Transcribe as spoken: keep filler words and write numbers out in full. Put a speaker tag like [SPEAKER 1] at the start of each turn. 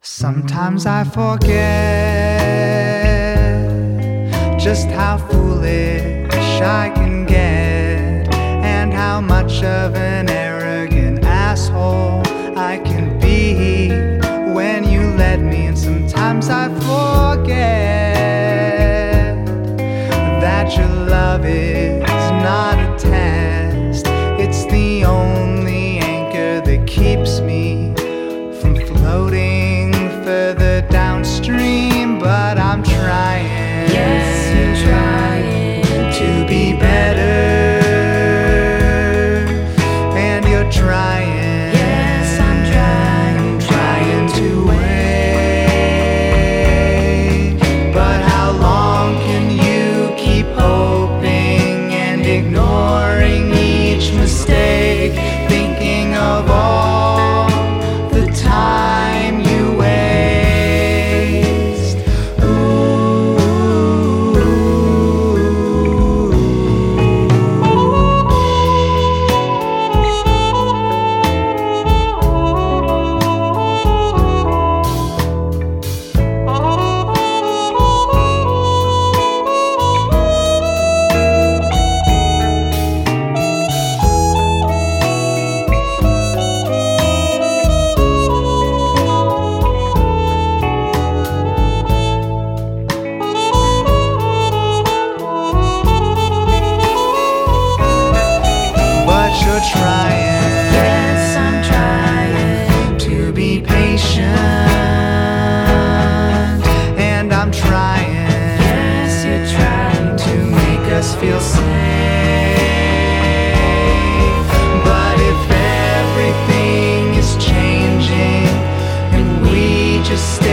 [SPEAKER 1] Sometimes I forget just how foolish I can get, and how much of an arrogant asshole I can be when you let me. And sometimes I forget that your love is not a test. It's the only anchor that keeps me from floating further downstream. But I'm trying,
[SPEAKER 2] yes, you're trying
[SPEAKER 1] to be better, and you're trying,
[SPEAKER 2] yes, I'm trying,
[SPEAKER 1] trying to wait. But how long can you keep hoping and ignoring each mistake, thinking of all the time you waste? But you're trying,
[SPEAKER 2] yes, I'm trying
[SPEAKER 1] to be patient, and I'm trying,
[SPEAKER 2] yes, you're trying
[SPEAKER 1] to make us feel safe. But if everything is changing and we just stay